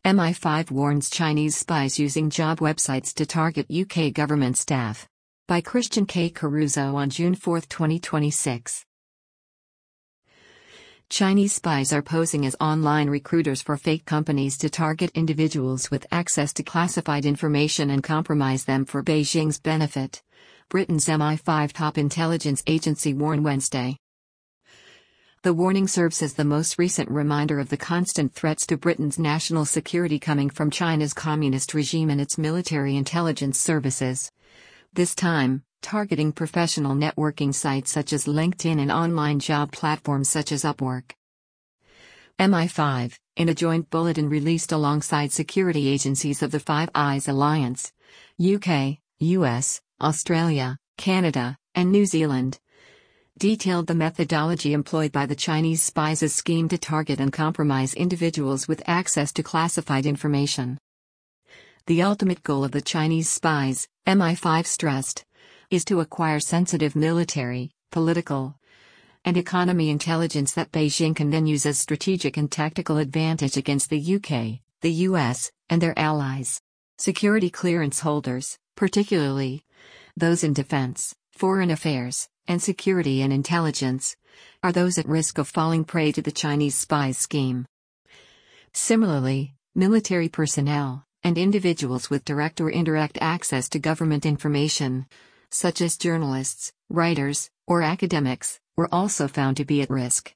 MI5 warns Chinese spies using job websites to target UK government staff. By Christian K. Caruso on June 4, 2026. Chinese spies are posing as online recruiters for fake companies to target individuals with access to classified information and compromise them for Beijing's benefit, Britain's MI5 top intelligence agency warned Wednesday. The warning serves as the most recent reminder of the constant threats to Britain's national security coming from China's communist regime and its military intelligence services. This time, targeting professional networking sites such as LinkedIn and online job platforms such as Upwork. MI5, in a joint bulletin released alongside security agencies of the Five Eyes Alliance, UK, US, Australia, Canada, and New Zealand, detailed the methodology employed by the Chinese spies' scheme to target and compromise individuals with access to classified information. The ultimate goal of the Chinese spies, MI5 stressed, is to acquire sensitive military, political, and economy intelligence that Beijing can then use as strategic and tactical advantage against the UK, the US, and their allies. Security clearance holders, particularly those in defense, foreign affairs, and security and intelligence, are those at risk of falling prey to the Chinese spies' scheme. Similarly, military personnel, and individuals with direct or indirect access to government information, such as journalists, writers, or academics, were also found to be at risk.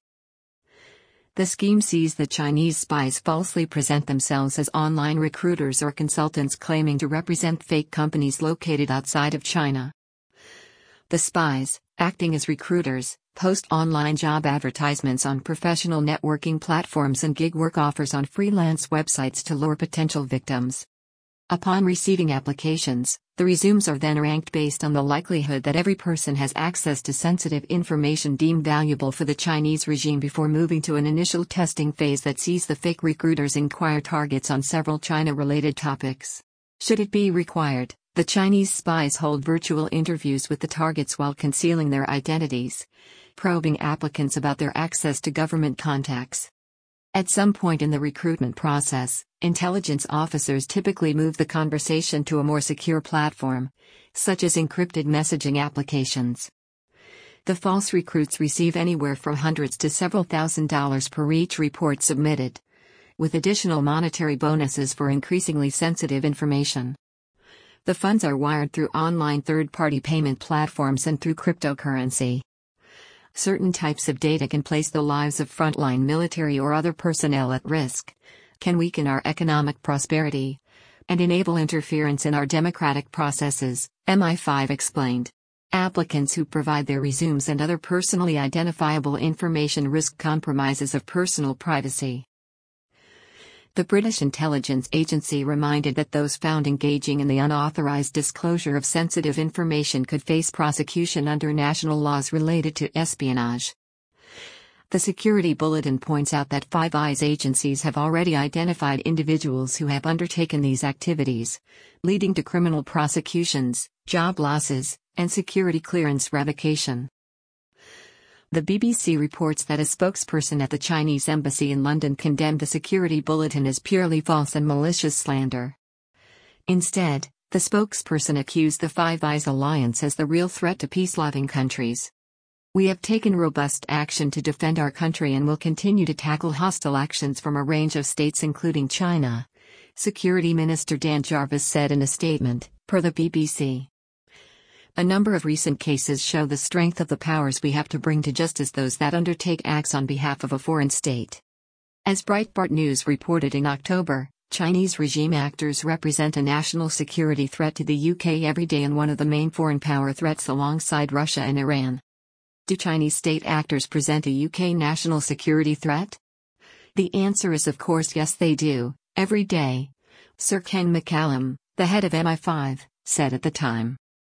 The scheme sees the Chinese spies falsely present themselves as online recruiters or consultants claiming to represent fake companies located outside of China. The spies, acting as recruiters, post online job advertisements on professional networking platforms and gig work offers on freelance websites to lure potential victims. Upon receiving applications, the resumes are then ranked based on the likelihood that every person has access to sensitive information deemed valuable for the Chinese regime before moving to an initial testing phase that sees the fake recruiters inquire targets on several China-related topics. Should it be required, the Chinese spies hold virtual interviews with the targets while concealing their identities, probing applicants about their access to government contacts. At some point in the recruitment process, intelligence officers typically move the conversation to a more secure platform, such as encrypted messaging applications. The false recruits receive anywhere from hundreds to several $1,000s per each report submitted, with additional monetary bonuses for increasingly sensitive information. The funds are wired through online third-party payment platforms and through cryptocurrency. Certain types of data can place the lives of frontline military or other personnel at risk, can weaken our economic prosperity, and enable interference in our democratic processes, MI5 explained. Applicants who provide their resumes and other personally identifiable information risk compromises of personal privacy. The British intelligence agency reminded that those found engaging in the unauthorized disclosure of sensitive information could face prosecution under national laws related to espionage. The security bulletin points out that Five Eyes agencies have already identified individuals who have undertaken these activities, leading to criminal prosecutions, job losses, and security clearance revocation. The BBC reports that a spokesperson at the Chinese embassy in London condemned the security bulletin as purely false and malicious slander. Instead, the spokesperson accused the Five Eyes Alliance as the real threat to peace-loving countries. We have taken robust action to defend our country and will continue to tackle hostile actions from a range of states including China, Security Minister Dan Jarvis said in a statement, per the BBC. A number of recent cases show the strength of the powers we have to bring to justice those that undertake acts on behalf of a foreign state. As Breitbart News reported in October, Chinese regime actors represent a national security threat to the UK every day and one of the main foreign power threats alongside Russia and Iran. Do Chinese state actors present a UK national security threat? The answer is of course yes they do, every day, Sir Ken McCallum, the head of MI5, said at the time.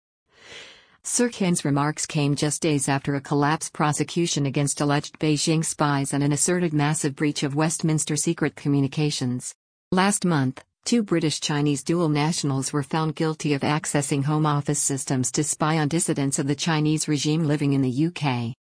Sir Ken's remarks came just days after a collapsed prosecution against alleged Beijing spies and an asserted massive breach of Westminster secret communications. Last month, two British-Chinese dual nationals were found guilty of accessing Home Office systems to spy on dissidents of the Chinese regime living in the UK.